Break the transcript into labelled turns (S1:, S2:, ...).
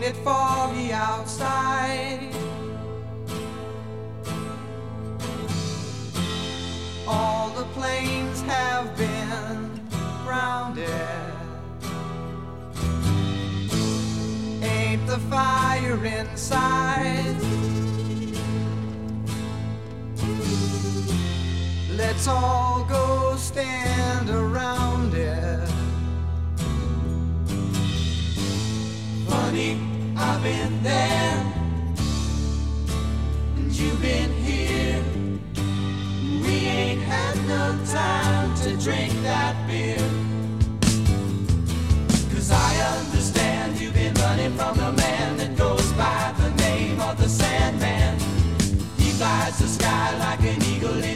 S1: Ain't it foggy outside? All the planes have been grounded. Ain't the fire inside? Let's all go stand around it. Funny, I've been there, and you've been here. We ain't had no time to drink that beer.